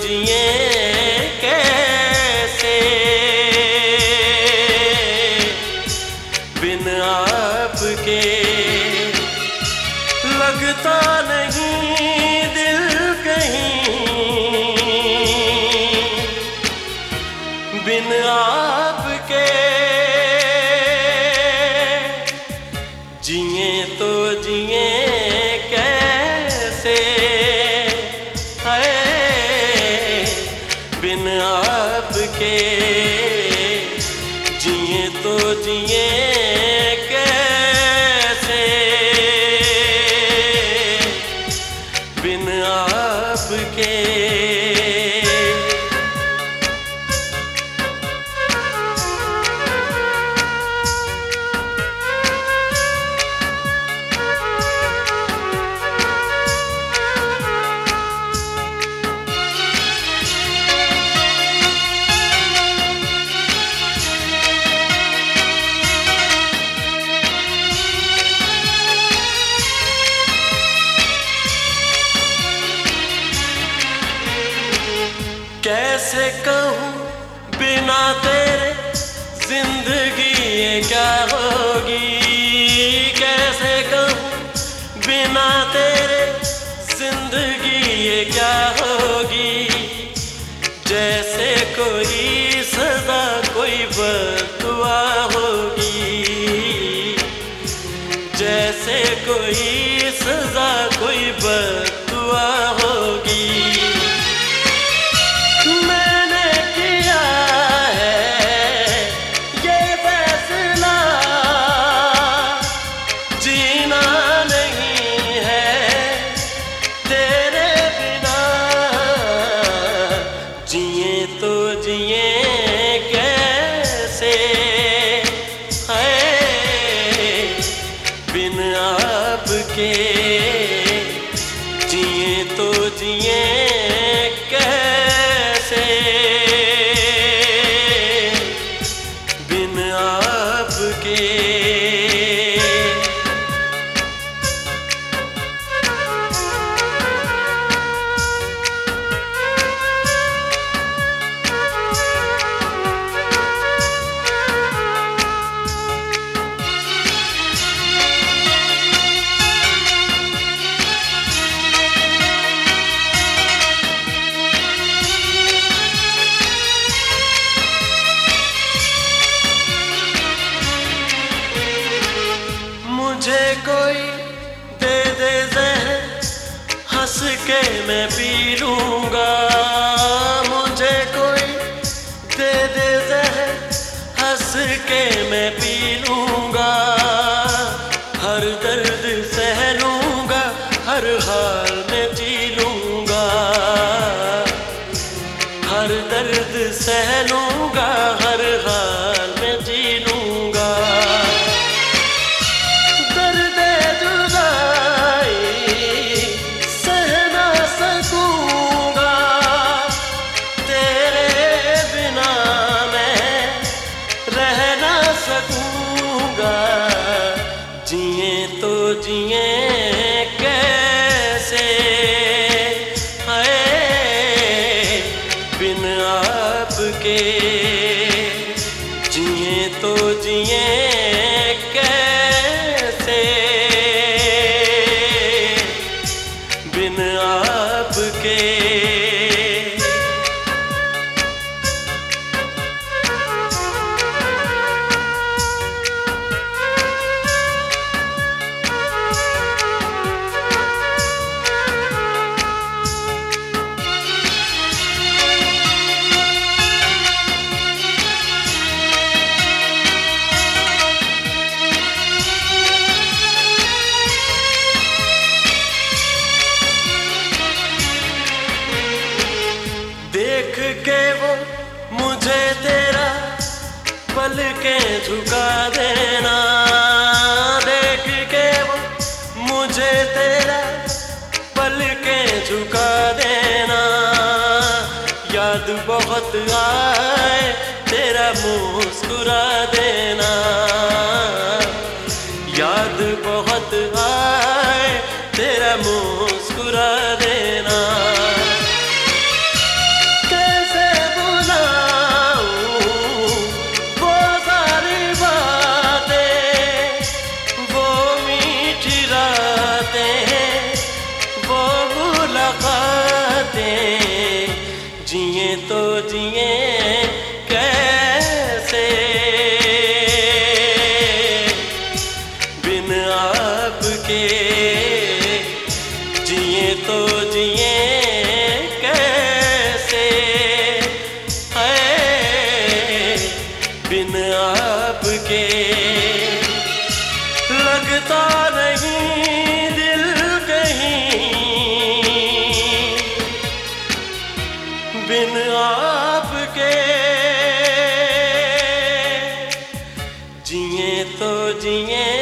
जिए कैसे बिन आपके। लगता नहीं दिल कहीं बिन आपके। जिए तो जिए कैसे है बिन आपके। जिए तो जिए कैसे बिन आपके। कैसे कहूँ बिना तेरे जिंदगी ये क्या होगी। कैसे कहूँ बिना तेरे जिंदगी ये क्या होगी। जैसे कोई सदा कोई बददुआ होगी। जैसे कोई सजा कोई बददुआ होगी। तो जिए कैसे है बिन आपके। जिए तो जिए कैसे बिन आपके। मुझे कोई दे दे ज़हर हंस के मैं पी लूँगा। मुझे कोई दे दे ज़हर हंस के मैं पी लूँगा। हर दर्द सह लूँगा हर हाल में जी लूँगा। हर दर्द सह लूँगा हर हाल में जी लूँगा। जिए तो जिए कैसे है बिन आपके। जिए तो जिए कैसे बिन आपके। देख के वो मुझे तेरा पलकें झुका देना। देख के वो मुझे तेरा पलकें झुका देना। याद बहुत आए तेरा मुस्कुरा देना। याद बहुत आए तेरा मुस्कुरा देना। जिए तो जिए कैसे, बिन आपके जिए तो जिए कैसे, है बिन आपके लगता नहीं दिल कहीं, बिन आपके जिए तो जिए